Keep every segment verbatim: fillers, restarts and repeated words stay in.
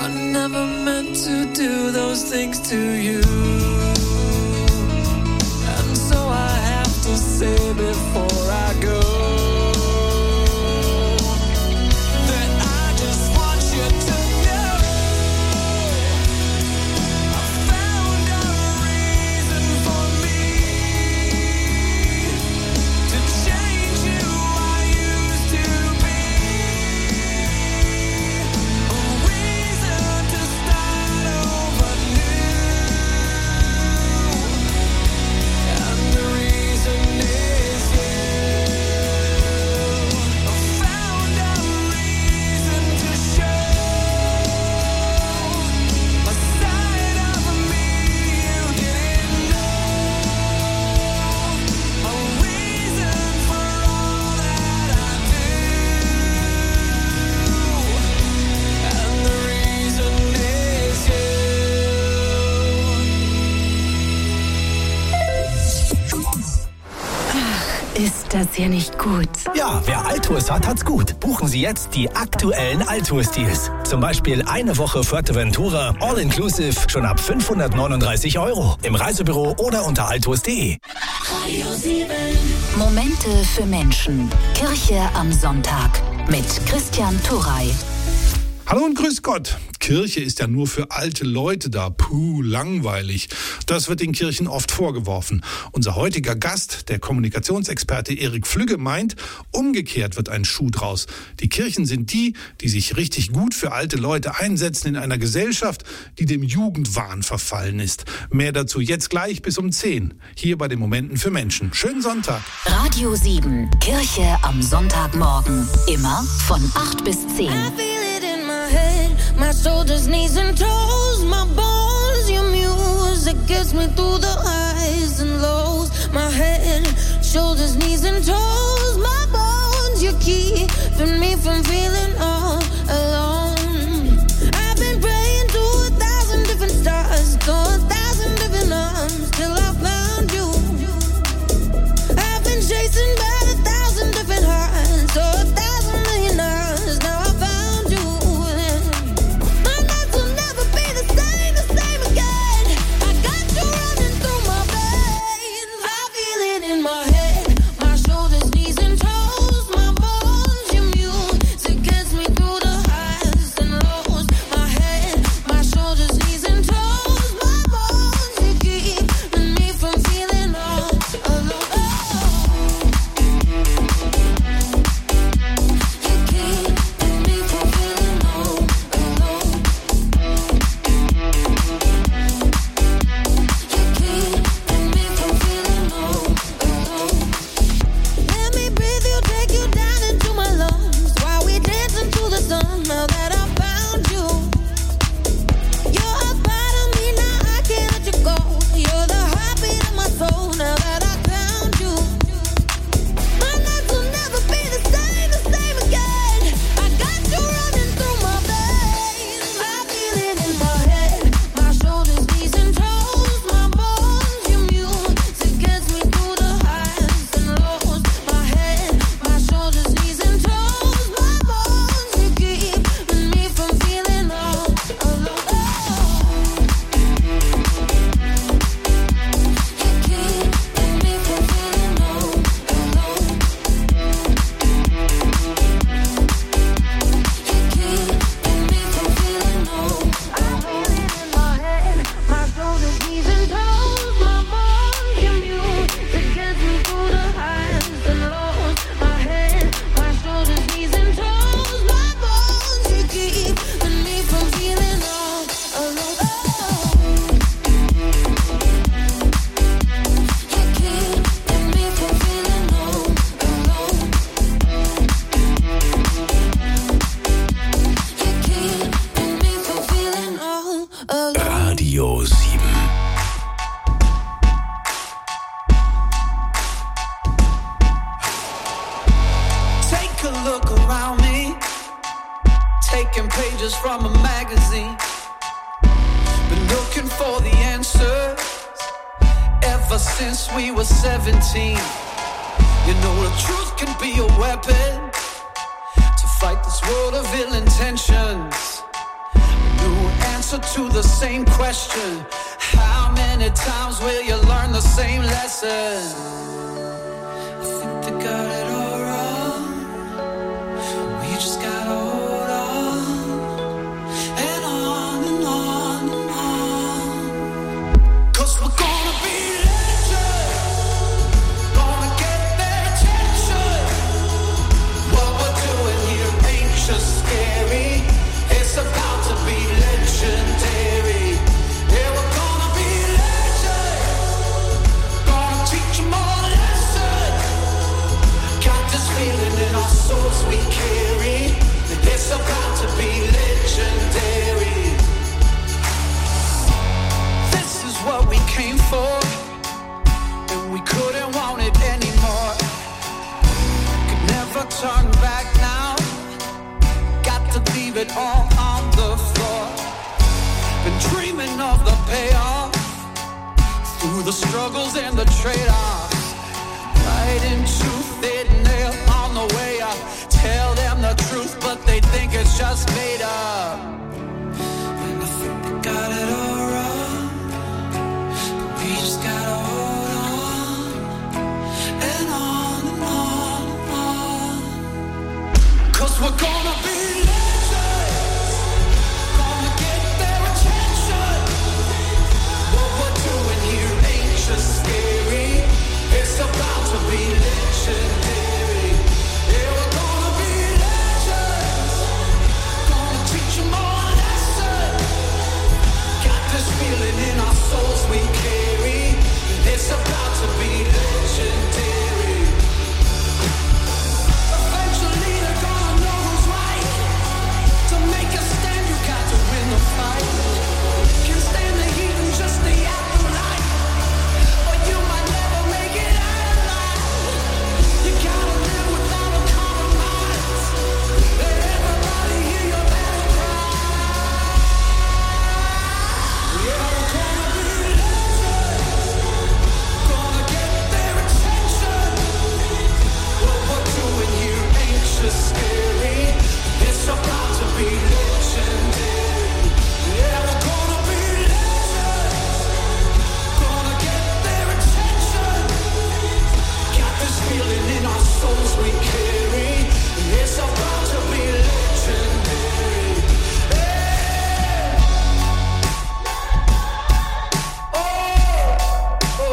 I never meant to do those things to you. And so I have to say before I go that I just want you to know I found a reason for me to change who I used to be. A reason to start over new. And the reason is you. I found a reason to show a side of me you didn't know. A reason for all that I do. And the reason is you. Ist das hier nicht gut? Ja, wer Altours hat, hat's gut. Buchen Sie jetzt die aktuellen Altours-Deals. Zum Beispiel eine Woche Fuerteventura, all-inclusive, schon ab fünfhundertneununddreißig Euro. Im Reisebüro oder unter altours punkt de. Momente für Menschen. Kirche am Sonntag mit Christian Turrey. Hallo und grüß Gott. Kirche ist ja nur für alte Leute da. Puh, langweilig. Das wird den Kirchen oft vorgeworfen. Unser heutiger Gast, der Kommunikationsexperte Erik Flügge, meint, umgekehrt wird ein Schuh draus. Die Kirchen sind die, die sich richtig gut für alte Leute einsetzen in einer Gesellschaft, die dem Jugendwahn verfallen ist. Mehr dazu jetzt gleich bis um zehn. Hier bei den Momenten für Menschen. Schönen Sonntag. Radio sieben. Kirche am Sonntagmorgen. Immer von acht bis zehn. I feel it in my head, my shoulders, knees and toes, my bones, your music gets me through the highs and lows. My head, shoulders, knees and toes, my bones, you keeping me from feeling all alone. I've been praying to a thousand different stars, to a thousand different arms, till I found you. I've been chasing by a thousand different hearts, to a thousand million hours, now I found you. My nights will never be the same, the same again. I got you running through my veins. I feel it in my head, my shoulders, knees and toes, my bones, your music gets me through the highs and lows. My head, my shoulders, knees and toes, my bones, you keeping me from feeling all alone. You keeping me from feeling all alone. You keeping me from feeling all alone. Let me breathe you, take you down into my lungs while we dance into the sun. Now that I found you, you're a part of me, now I can't let you go. You're the heartbeat of my soul. Now that I found you, my nights will never be the same, the same again. I got you running through my veins. I feel it in my head, my shoulders, knees and toes, my bones, your music gets me through the highs and lows. My head, my shoulders, knees and toes, my bones, you keeping me from feeling all alone. You keeping me from feeling all alone. You keeping me from feeling all. I feel it in my head, my shoulders, knees and toes, my bones, your music gets me through the highs and lows. My head, my shoulders, knees and toes, my bones, you keeping me from feeling all alone. You keeping me from feeling all alone. You keeping me from feeling all alone. Radio sieben. Take a look around me, taking pages from a magazine. Been looking for the answers ever since we were seventeen. You know the truth can be a weapon to fight this world of ill intentions. Knew answer to the same question. How many times will you learn the same lesson? I think they got it all wrong. We just gotta hold on and on and on and on. 'Cause we're gonna be legends, gonna get their attention. What we're doing here ain't just scary, it's about to be legendary. Yeah, we're gonna be legends, gonna teach them all a lesson. Got this feeling in our souls we carry, it's about to be legendary. This is what we came for, and we couldn't want it anymore. Could never turn back now, got to leave it all on the floor. Been dreaming of the payoff, through the struggles and the trade-offs. Right into thin nail on the way up. Tell them the truth, but they think it's just made up. And I think they got it all wrong, but we just gotta hold on and on and on and on. 'Cause we're gonna be legends, gonna get their attention. What we're doing here ain't just scary, it's about to be legendary. Yeah, we're gonna be legends, gonna teach them all a lesson. Got this feeling in our souls we carry, it's about to be legendary. Eventually they're gonna know who's right. To make a stand you got to win the fight. Can't stand the heat and just the afterlife, or you might never make it out alive. You gotta live without a compromise. Let everybody hear your battle cry. Yeah, we're gonna be legends, gonna get their attention. What we're doing here ain't just scary, it's about to be legendary. Yeah, we're gonna be legends, gonna get their attention. Got this feeling in our souls we carry, it's about to be legendary. Hey! Oh,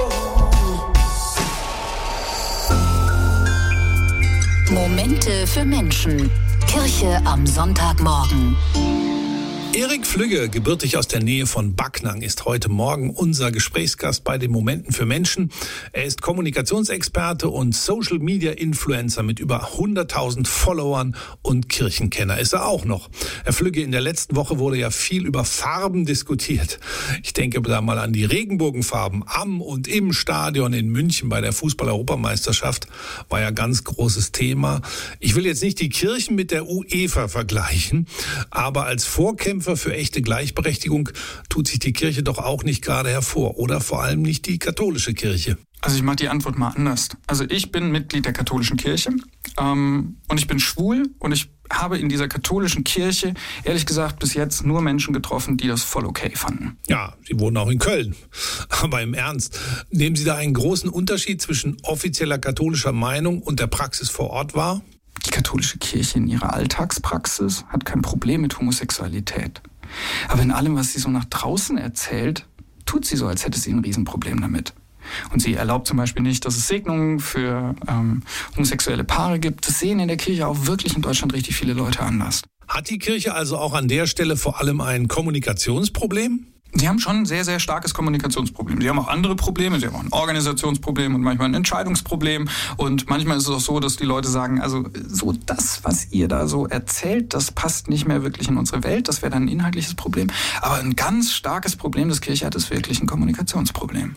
oh. Momente für Menschen. Kirche am Sonntagmorgen. Erik Flügge, gebürtig aus der Nähe von Backnang, ist heute Morgen unser Gesprächsgast bei den Momenten für Menschen. Er ist Kommunikationsexperte und Social-Media-Influencer mit über hunderttausend Followern und Kirchenkenner ist er auch noch. Herr Flügge, in der letzten Woche wurde ja viel über Farben diskutiert. Ich denke da mal an die Regenbogenfarben am und im Stadion in München bei der Fußball-Europameisterschaft. War ja ganz großes Thema. Ich will jetzt nicht die Kirchen mit der UEFA vergleichen, aber als Vorkämpfer für echte Gleichberechtigung tut sich die Kirche doch auch nicht gerade hervor, oder vor allem nicht die katholische Kirche. Also ich mache die Antwort mal anders. Also ich bin Mitglied der katholischen Kirche ähm, und ich bin schwul und ich habe in dieser katholischen Kirche, ehrlich gesagt, bis jetzt nur Menschen getroffen, die das voll okay fanden. Ja, Sie wohnen auch in Köln. Aber im Ernst, nehmen Sie da einen großen Unterschied zwischen offizieller katholischer Meinung und der Praxis vor Ort wahr? Die katholische Kirche in ihrer Alltagspraxis hat kein Problem mit Homosexualität. Aber in allem, was sie so nach draußen erzählt, tut sie so, als hätte sie ein Riesenproblem damit. Und sie erlaubt zum Beispiel nicht, dass es Segnungen für ähm, homosexuelle Paare gibt. Das sehen in der Kirche auch wirklich in Deutschland richtig viele Leute anders. Hat die Kirche also auch an der Stelle vor allem ein Kommunikationsproblem? Sie haben schon ein sehr, sehr starkes Kommunikationsproblem. Sie haben auch andere Probleme. Sie haben auch ein Organisationsproblem und manchmal ein Entscheidungsproblem. Und manchmal ist es auch so, dass die Leute sagen, also so das, was ihr da so erzählt, das passt nicht mehr wirklich in unsere Welt. Das wäre dann ein inhaltliches Problem. Aber ein ganz starkes Problem, das Kirche hat, ist wirklich ein Kommunikationsproblem.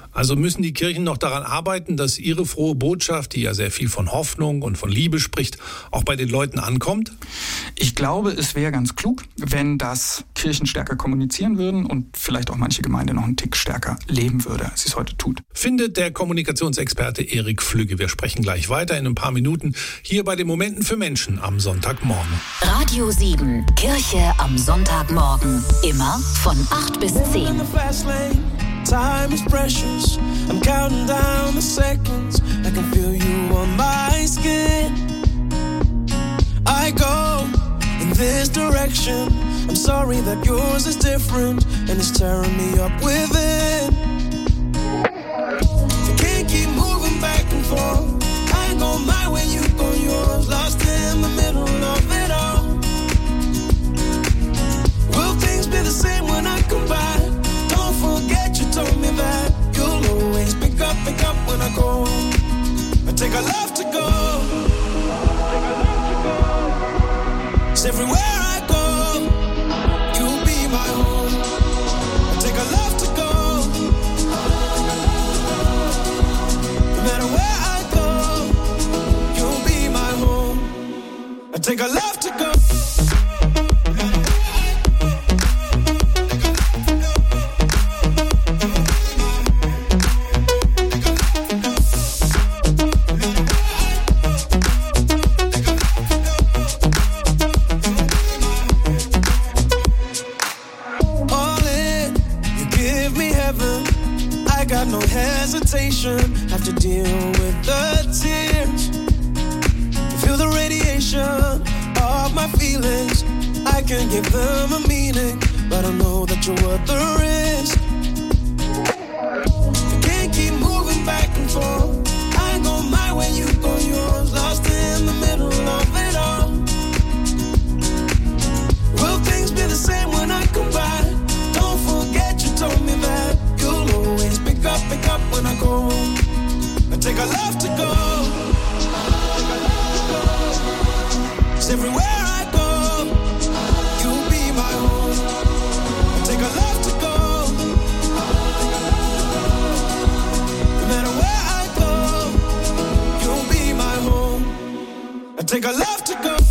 Also müssen die Kirchen noch daran arbeiten, dass ihre frohe Botschaft, die ja sehr viel von Hoffnung und von Liebe spricht, auch bei den Leuten ankommt? Ich glaube, es wäre ganz klug, wenn das Kirchen stärker kommunizieren würden und vielleicht auch manche Gemeinde noch einen Tick stärker leben würde, als sie es heute tut. Findet der Kommunikationsexperte Erik Flügge. Wir sprechen gleich weiter in ein paar Minuten hier bei den Momenten für Menschen am Sonntagmorgen. Radio sieben, Kirche am Sonntagmorgen. Immer von acht bis zehn. Time is precious. I'm counting down the seconds. I can feel you on my skin. I go in this direction. I'm sorry that yours is different and it's tearing me up within. I can't keep moving back and forth. I go my way, you go yours. Lost in the middle of it all. Will things be the same when I come back? Don't forget you told me that you'll always pick up, pick up when I go. I take a love to go. It's everywhere I go, you'll be my home. I take a love to go. No matter where I go, you'll be my home. I take a love to go. Have to deal with the tears. Feel the radiation of my feelings. I can give them a meaning, but I know that you're worth the risk. I can't keep moving back and forth. I go my way, you go yours. Lost in the middle of it all. Will things be the same when I come back? Don't forget you told me that you'll always pick up, pick up when I go home. I take a love to go. It's everywhere I go, you'll be my home. I take a love to go. No matter where I go, you'll be my home. I take a love to go.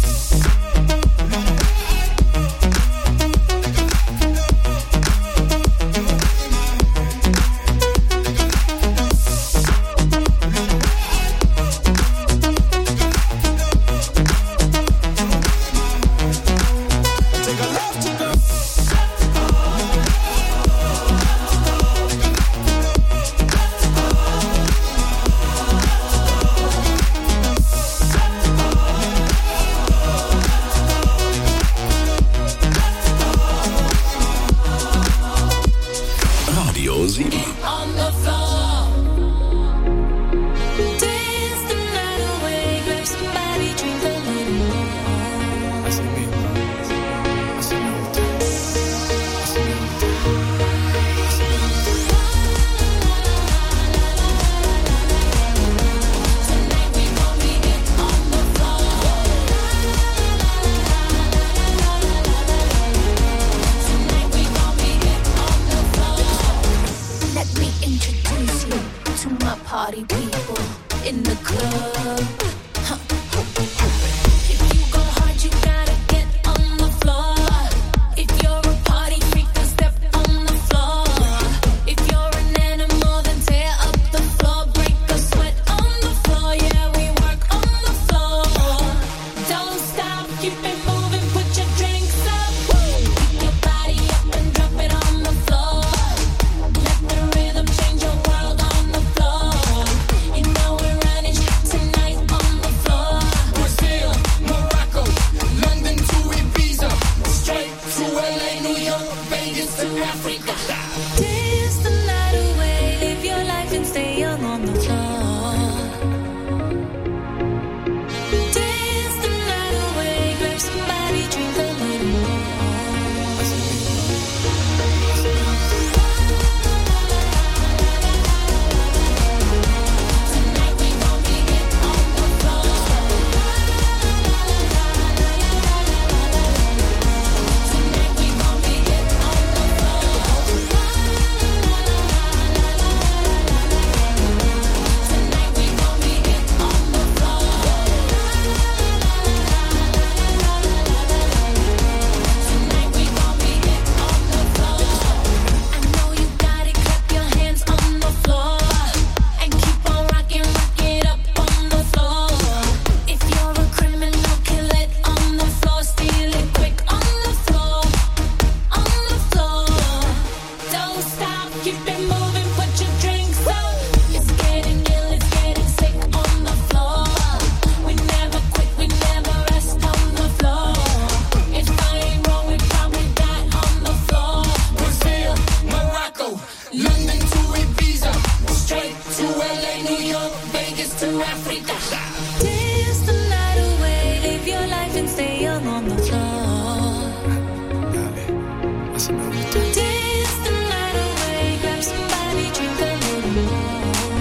to Africa. Dance the night away, live your life and stay young on the floor. Dance the night away, grab somebody, drink a little more.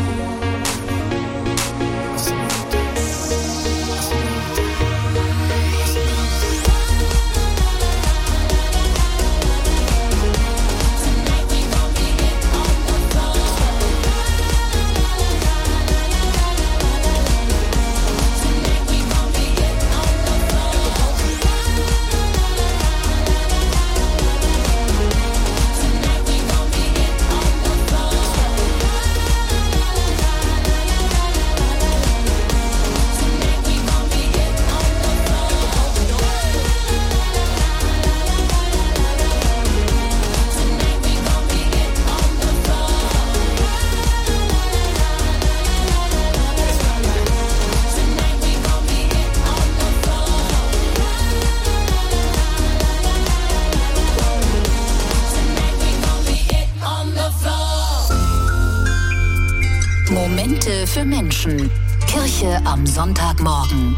Momente für Menschen. Kirche am Sonntagmorgen.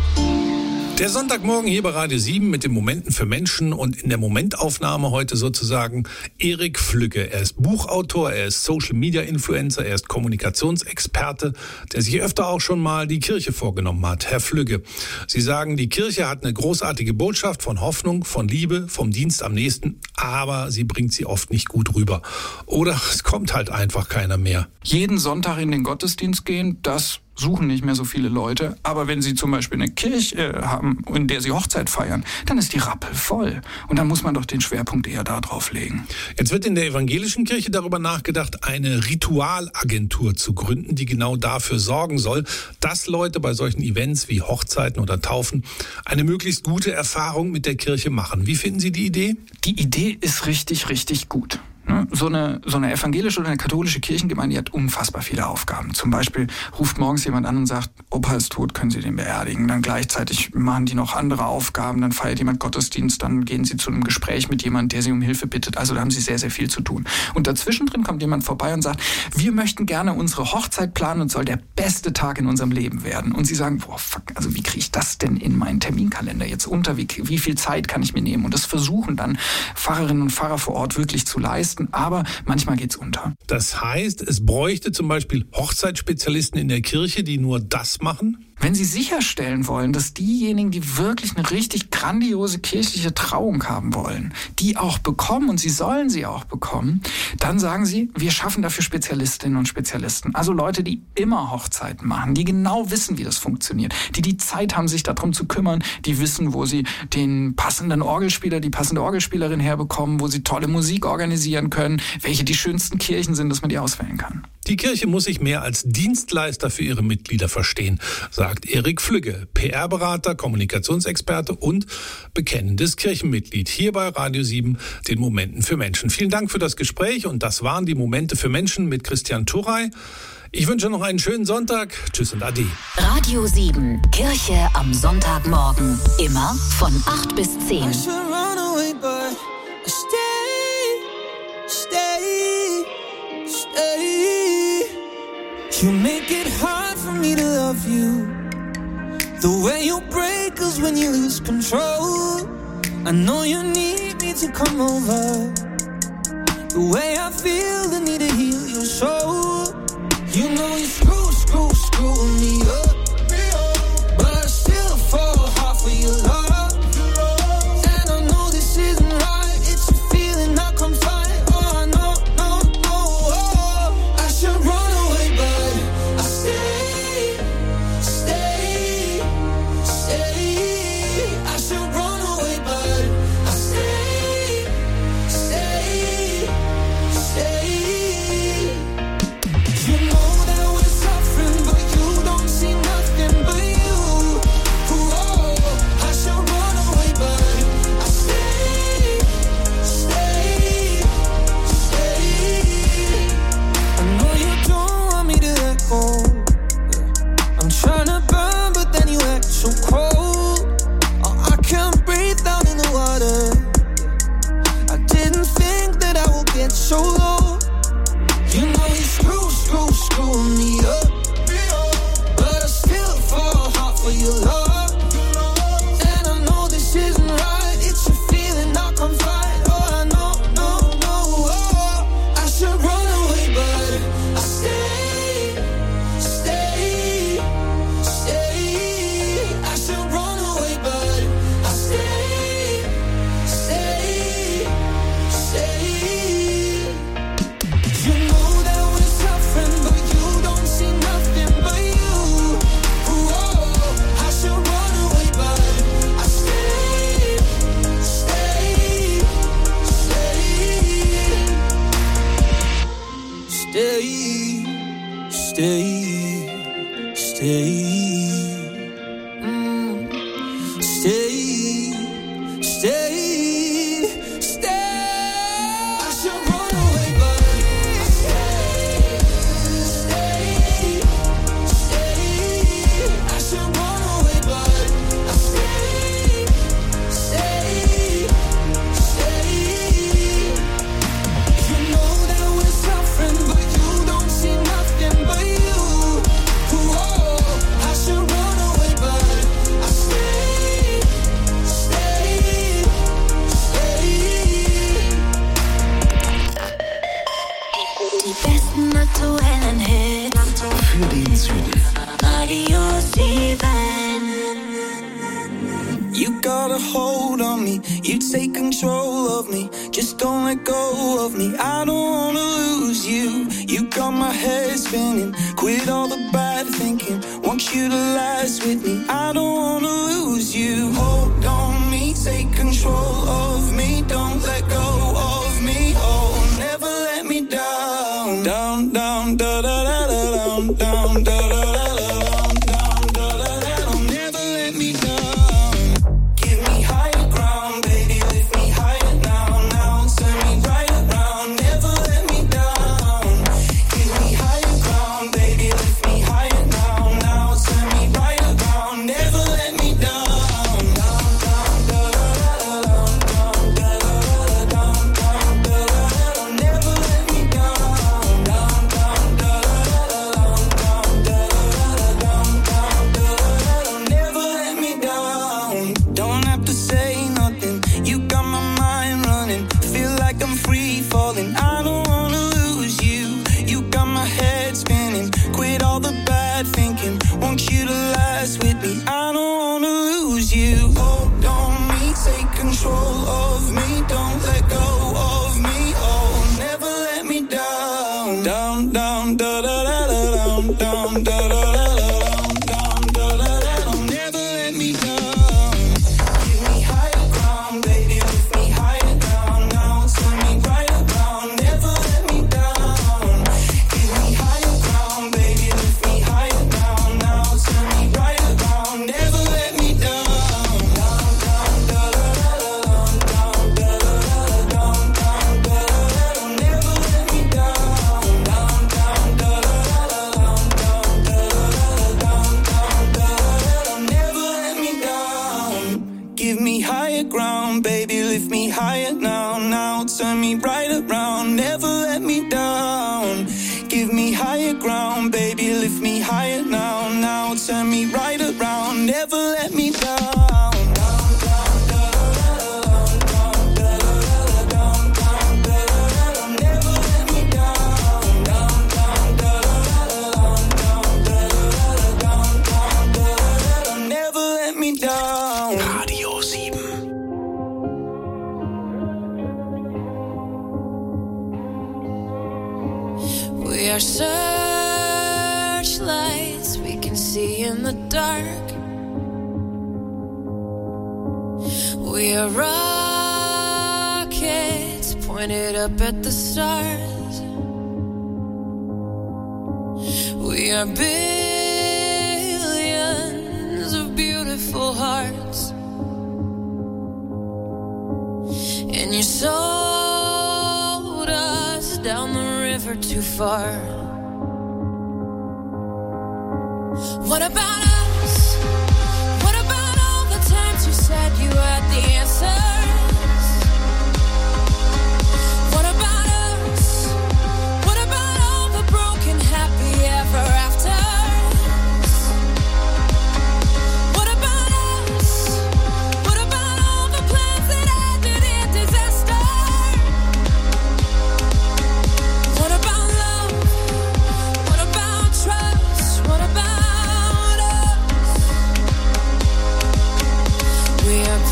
Der Sonntagmorgen hier bei Radio sieben mit den Momenten für Menschen und in der Momentaufnahme heute sozusagen Erik Flügge. Er ist Buchautor, er ist Social-Media-Influencer, er ist Kommunikationsexperte, der sich öfter auch schon mal die Kirche vorgenommen hat. Herr Flügge, Sie sagen, die Kirche hat eine großartige Botschaft von Hoffnung, von Liebe, vom Dienst am Nächsten, aber sie bringt sie oft nicht gut rüber. Oder es kommt halt einfach keiner mehr. Jeden Sonntag in den Gottesdienst gehen, das suchen nicht mehr so viele Leute. Aber wenn Sie zum Beispiel eine Kirche äh, haben, in der Sie Hochzeit feiern, dann ist die rappelvoll. Und dann muss man doch den Schwerpunkt eher da drauf legen. Jetzt wird in der evangelischen Kirche darüber nachgedacht, eine Ritualagentur zu gründen, die genau dafür sorgen soll, dass Leute bei solchen Events wie Hochzeiten oder Taufen eine möglichst gute Erfahrung mit der Kirche machen. Wie finden Sie die Idee? Die Idee ist richtig, richtig gut. So eine, so eine evangelische oder eine katholische Kirchengemeinde, die hat unfassbar viele Aufgaben. Zum Beispiel ruft morgens jemand an und sagt, Opa ist tot, können Sie den beerdigen? Dann gleichzeitig machen die noch andere Aufgaben, dann feiert jemand Gottesdienst, dann gehen sie zu einem Gespräch mit jemandem, der sie um Hilfe bittet. Also da haben sie sehr, sehr viel zu tun. Und dazwischen drin kommt jemand vorbei und sagt, wir möchten gerne unsere Hochzeit planen und soll der beste Tag in unserem Leben werden. Und sie sagen, boah, fuck, also wie kriege ich das denn in meinen Terminkalender jetzt unter? Wie, wie viel Zeit kann ich mir nehmen? Und das versuchen dann Pfarrerinnen und Pfarrer vor Ort wirklich zu leisten. Aber manchmal geht's unter. Das heißt, es bräuchte zum Beispiel Hochzeitsspezialisten in der Kirche, die nur das machen? Wenn Sie sicherstellen wollen, dass diejenigen, die wirklich eine richtig grandiose kirchliche Trauung haben wollen, die auch bekommen, und sie sollen sie auch bekommen, dann sagen Sie, wir schaffen dafür Spezialistinnen und Spezialisten. Also Leute, die immer Hochzeiten machen, die genau wissen, wie das funktioniert, die die Zeit haben, sich darum zu kümmern, die wissen, wo sie den passenden Orgelspieler, die passende Orgelspielerin herbekommen, wo sie tolle Musik organisieren können, welche die schönsten Kirchen sind, dass man die auswählen kann. Die Kirche muss sich mehr als Dienstleister für ihre Mitglieder verstehen, sagt Erik Flügge, P R-Berater, Kommunikationsexperte und bekennendes Kirchenmitglied hier bei Radio sieben, den Momenten für Menschen. Vielen Dank für das Gespräch und das waren die Momente für Menschen mit Christian Turrey. Ich wünsche noch einen schönen Sonntag. Tschüss und Ade. Radio sieben, Kirche am Sonntagmorgen. Immer von acht bis zehn. You make it hard for me to love you. The way you break us when you lose control. I know you need me to come over. The way I feel the need to heal your soul. You know you screw, screw, screw me up. But I still fall hard for your love. And I know this isn't right. It's a feeling I can't fight. Oh, I know, no, no, oh. I should run away, but I stay, stay, stay. I should run away, but I stay, stay, stay. You know that we're suffering, but you don't see nothing but you. Oh, I should run away, but I stay, stay, stay. I know you don't want me to let go. I'm trying to burn, but then you act so cold. Oh, I can't breathe down in the water. I didn't think that I would get so low. You know you screw, screw, screw me up. But I still stay, stay, stay, mm. stay, stay, stay. I should run away, but I stay, stay, stay. I should run away, but I stay, stay, stay. You know that we're suffering, but you don't see nothing but you. Whoa, I should run away, but I stay, stay, stay. Die besten aktuellen Hits Für den Süden. Radio sieben. You got a hold on me, you take control of me. Just don't let go of me, I don't wanna lose you. You got my head spinning, quit all the bad thinking. Want you to last with me, I don't wanna lose you. Hold on me, take control of me. Don't let go of me, oh, never let me down. Down, down, da da da da down, down, da da da da down, down, da da da da. Never let me down. Give me higher ground, baby, lift me higher now, now. Turn me right around, never let me down. Give me higher ground, baby, lift me higher now, now. Turn me right around, never let me down. Down, down, da da da da down, down, da da da da down, down, da da da da. Never let me down. Down, down, da da da da down, down, da da da da down, down, da da da da. Never let me down. Don't have to say nothing. You got my mind running. Feel like I'm free falling. I don't wanna lose you. You got my head spinning. Quit all the bad thinking. Want you to last with me. I don't wanna lose you. Hold on me, take control of me. Don't let go of me. Oh, never let me down. Down, down, da da da da down, down, da da da da down, down, da da da da. Never let me down. Give me higher ground, baby, lift me higher down, now. Turn me right around, never let me down. Give me higher ground, baby, lift me higher down, now. Turn me right around, never let me down. Down, down, da da da da down, down, da da da da down, down, da da da da. Never let me down. Down, down, da da da da down, down, da da da da down, down, da da da da. Never let me down. Give me higher ground, baby, lift me higher now, now. Turn me right around, never let me down. Give me higher ground, baby, lift me higher now, now. Turn me right around, never let me down. Down, down, da da da da down, da da da da down, down, da da da da. Never let me down. Down, down, da da da da down, da da da da down, down, da da da da. Never let me down. Radio sieben. We are searchlights we can see in the dark. We are rockets pointed up at the stars. We are billions of beautiful hearts. And you sold us down the river too far. What about us? What about all the times you said you had the answers? What about us? What about all the broken happy ever afters? What about us? What about all the plans that ended in disaster? What about love? What about trust? What about us? We are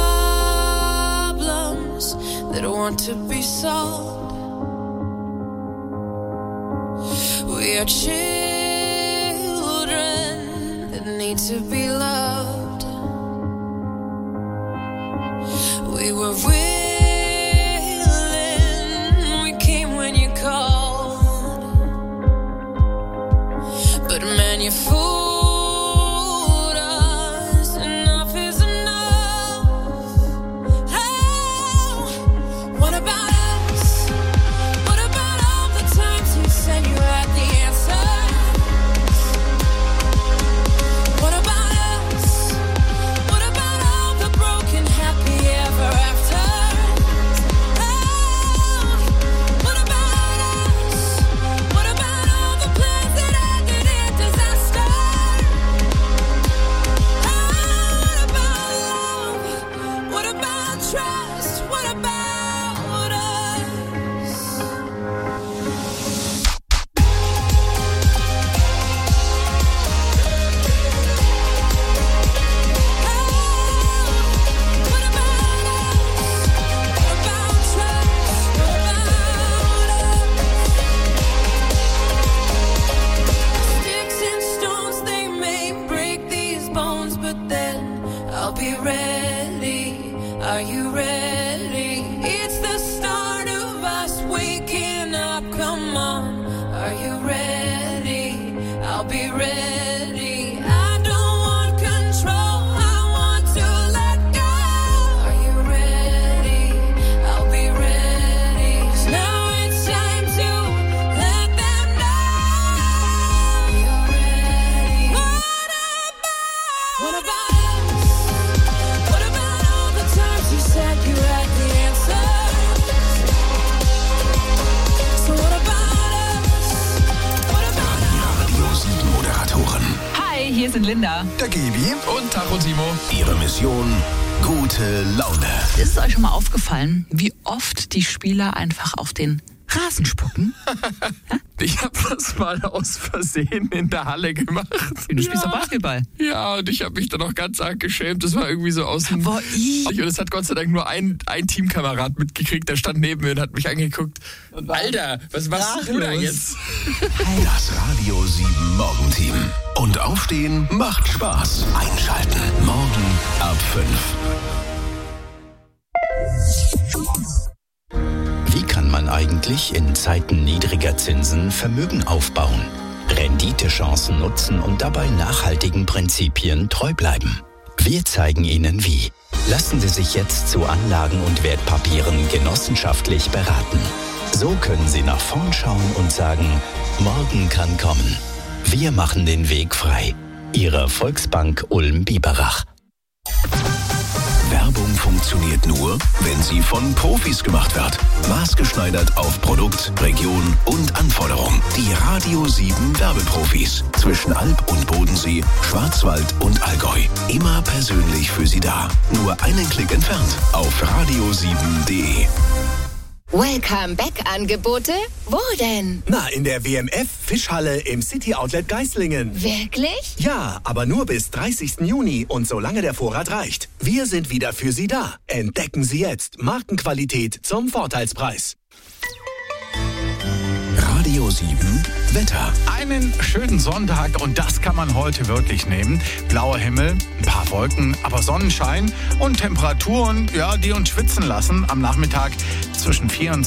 problems that want to be solved. We are children that need to be loved. We were willing, we came when you called. you fooled us. Enough is enough. Oh, what about us? What about all the times you said you had the answer? What about us? What about all the broken happy ever after? Oh, what about us? What about all the plans that ended in disaster? Oh, what about love? What about trust? What about us? What about us? What about trust? What about us? Sticks and stones, they may break these bones, but then I'll be ready. Are you ready? It's the start of us waking up. Come on, are you ready? I'll be ready. I don't want control. I want to let go. Are you ready? I'll be ready. 'Cause now it's time to let them know. You're ready. What about? What about us? What about all the times you said you had the answer? So what about us? What about Radio sieben Moderatoren. Hi, hier sind Linda. Der Gibi Und Tacho Timo. Ihre Mission: gute Laune. Ist es euch schon mal aufgefallen, wie oft die Spieler einfach auf den Rasen spucken? Ich habe das mal aus Versehen in der Halle gemacht. Du spielst doch Basketball. Ja, und ich habe mich dann auch ganz arg geschämt. Das war irgendwie so aus dem... Boah, i. Und es hat Gott sei Dank nur ein, ein Teamkamerad mitgekriegt, der stand neben mir und hat mich angeguckt. Alter, was machst du da jetzt? Das Radio sieben Morgenteam. Und aufstehen macht Spaß. Einschalten. Morgen ab fünf. Wie kann man eigentlich in Zeiten niedriger Zinsen Vermögen aufbauen, Renditechancen nutzen und dabei nachhaltigen Prinzipien treu bleiben? Wir zeigen Ihnen wie. Lassen Sie sich jetzt zu Anlagen und Wertpapieren genossenschaftlich beraten. So können Sie nach vorn schauen und sagen, morgen kann kommen. Wir machen den Weg frei. Ihre Volksbank Ulm-Biberach. Werbung funktioniert nur, wenn sie von Profis gemacht wird. Maßgeschneidert auf Produkt, Region und Anforderung. Die Radio sieben Werbeprofis. Zwischen Alb und Bodensee, Schwarzwald und Allgäu. Immer persönlich für Sie da. Nur einen Klick entfernt auf radio sieben punkt de. Welcome-Back-Angebote? Wo denn? Na, in der W M F Fischhalle im City Outlet Geislingen. Wirklich? Ja, aber nur bis dreißigsten Juni und solange der Vorrat reicht. Wir sind wieder für Sie da. Entdecken Sie jetzt Markenqualität zum Vorteilspreis. Radio sieben Wetter. Einen schönen Sonntag und das kann man heute wirklich nehmen. Blauer Himmel, ein paar Wolken, aber Sonnenschein und Temperaturen, ja, die uns schwitzen lassen. Am Nachmittag zwischen vierundzwanzig